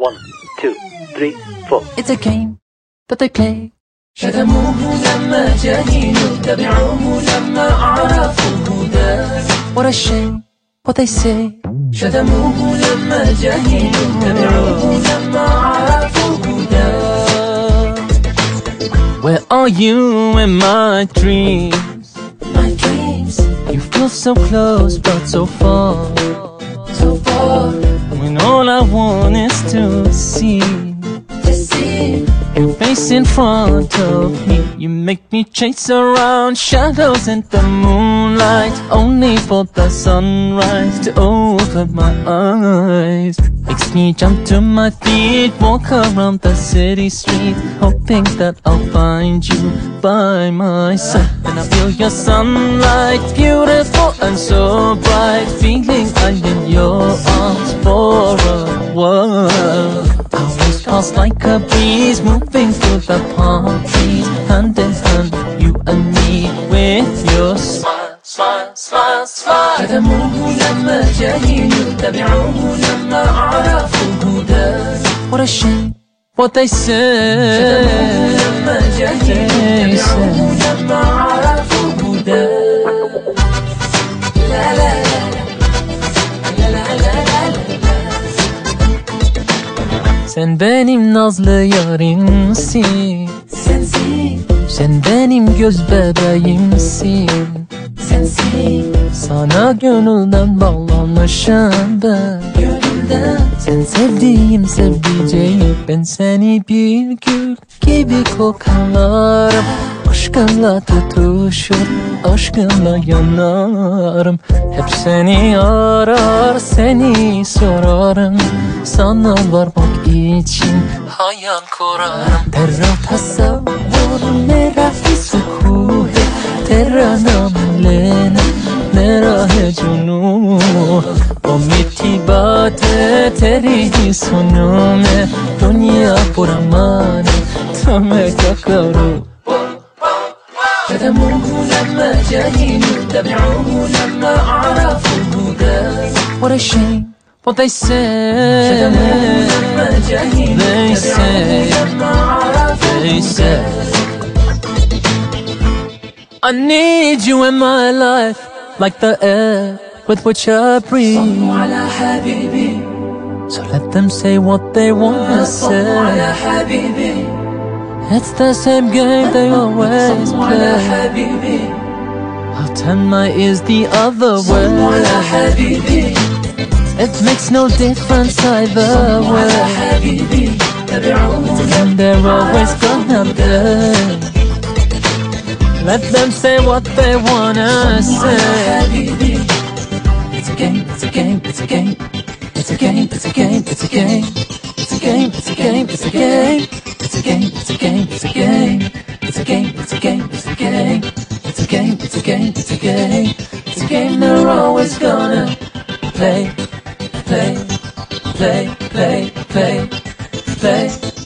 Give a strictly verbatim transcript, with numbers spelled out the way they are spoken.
One, two, three, four. It's a game that they play. شتموه لما جهلوا تبعوه لما عرفوا هداه. What a shame, what they say. شتموه لما جهلوا تبعوه لما عرفوا هداه. Where are you in my dreams? My dreams, You feel so close but so far. so far When all I want is to see to see. your face in front of me. You make me chase around shadows in the moonlight, only for the sunrise to open my eyes. Makes me jump to my feet, walk around the city street, hoping that I'll find you by my side. And I feel your sunlight, beautiful and so bright, feeling I'm in your arms for a while. Hours pass like a breeze, moving through the palm trees, hand in hand, you and me, with your smile, smile, smile, smile. شتموه لما جهلوا تبعوه لما عرفوا هداه. What a shame, what they say. لما جهلوا تبعوه لما عرفوا هداه. لا لا لا لا لا لا لا لا. Sen benim nazlı yarimsin, Sensin, sen benim göz bebeğimsin. sensin, Sana gönülden bağlanmışım ben. gönülden. Sen sevdiğim sevdiceğim, ben seni bir gül gibi kokarım. Aşkınla tutuşur, aşkınla yanarım. Hep seni arar, seni sorarım. Sana varmak için hayal kurarım. Terra tasavvur, mera isukuh, terra namlena, mera है जुनून. वो मीठी बात है तेरी ही सुनूं मैं, दुनिया पूरा माने तो मैं क्या करूं. شتموه لما جهلوا تبعوه لما عرفوا هداه. What a shame, what they say. شتموه لما جهلوا They say, تبعوه لما عرفوا they say. I need you in my life, like the air with which I breathe. على حبيبي. So let them say what they wanna say. على حبيبي. It's the same game they always على play. حبيبي. I'll turn my ears the other على way. حبيبي. It makes no difference either على way. حبيبي. تبعوه And they're always gonna play. Let them say what they wanna say. حبيبي. It's a game, it's a game, it's a game. It's a game, it's a game, it's a game. It's a game, it's a game, it's a game. It's a game, it's a game, it's a game. It's a game, it's a game, it's a game. It's a game, it's a game, it's a game. It's a game they're always gonna play, play, play, play, play, play.